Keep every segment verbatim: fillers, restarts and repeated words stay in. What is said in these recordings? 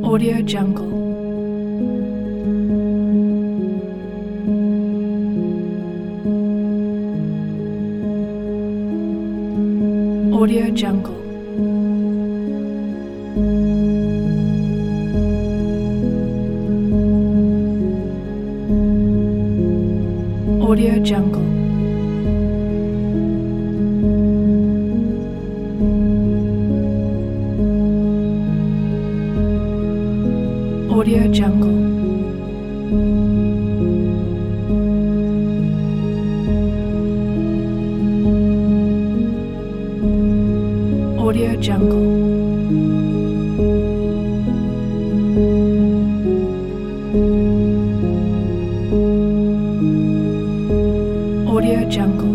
Audio Jungle. Audio Jungle. Audio Jungle. Audio Jungle. Audio Jungle. Audio Jungle.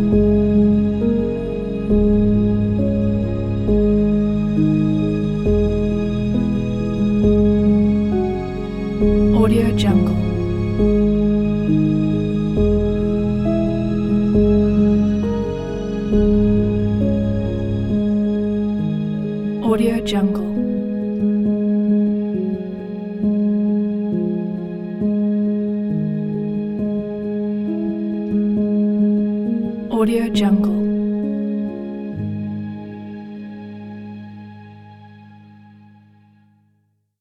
Audio Jungle. Audio Jungle. Audio Jungle.